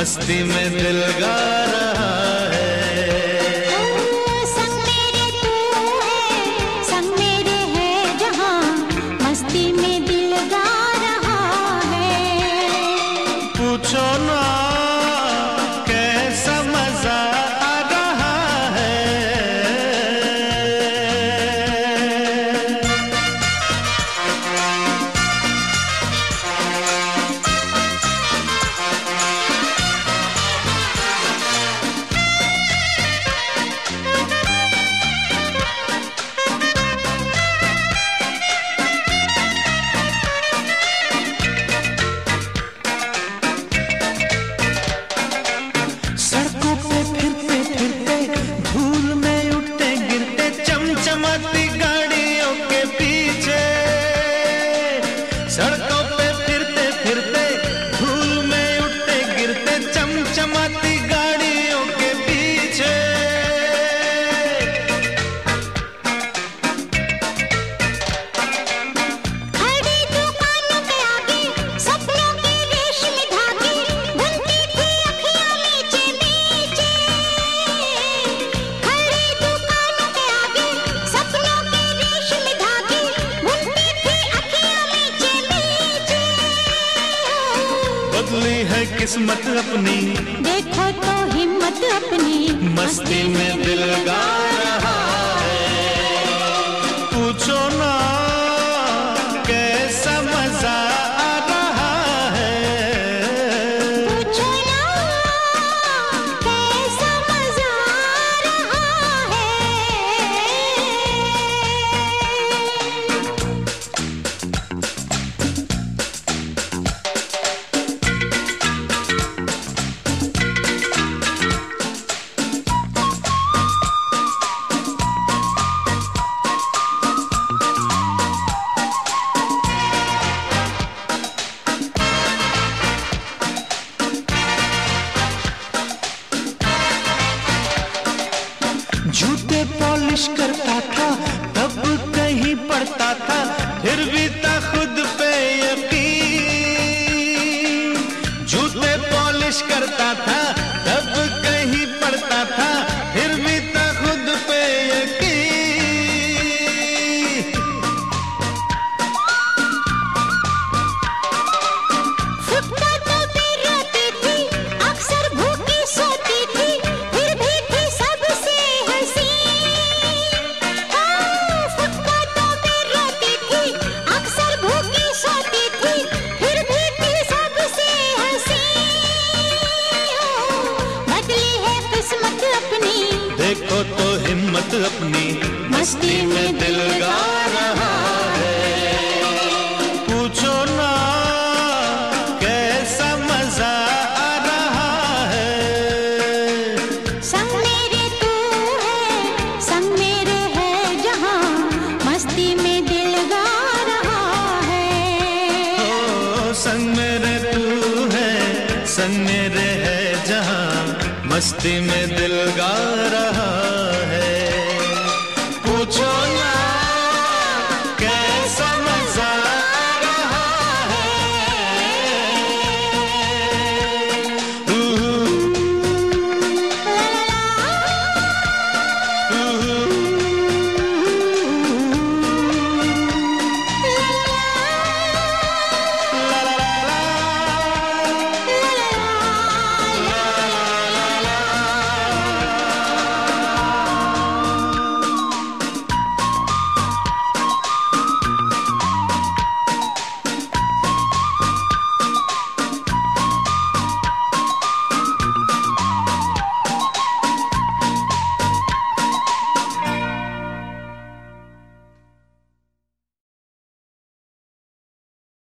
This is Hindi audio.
मस्ती में दिल गा रहा है। संग मेरे तू है, संग मेरे है जहां, मस्ती में दिल गा रहा है। पूछो ना कैसा मजा आ रहा है। सड़कों पे फिरते फिरते धूल में उठते गिरते चमचमाती गाड़ियों के पीछे। सड़कों पे फिरते फिरते धूल में उठते गिरते चमचमाती गाड़ियों के पीछे। खड़ी दुकानों के आगे सपनों के रेशमी धागे बुनती थी अखियां नीचे नीचे। खड़ी दुकानों के आगे सपनों के रेशमी धागे बुनती थी अखियां नीचे नीचे। बदली है किस्मत अपनी, देखो तो हिम्मत अपनी, मस्ती में दिल गा रहा है। पूछो ना कैसा मजा आ रहा है। पूछो ना कैसा मजा आ रहा है। जूते पॉलिश करता था तब कहीं पड़ता था, फिर भी था खुद पे यकीन। जूते पॉलिश करता था तब कहीं पड़ता था, फिर भी था खुद पे यकीन। फुटपाथों पे रोती थी, अक्सर भूखी सोती थी, फिर भी थी सबसे हसीन। फुटपाथों पे रोती थी, अक्सर भूखी सोती थी, फिर भी थी सबसे हसीन। बदली है किस्मत अपनी, देखो तो हिम्मत अपनी, मस्ती में दिल गा रहा है। पूछो ना कैसा मजा आ रहा है। संग मेरे तू है, संग मेरे है जहां, मस्ती में दिल गा रहा है। ओ संग मेरे तू है, संग मेरे है जहां, मस्ती में दिल गा रहा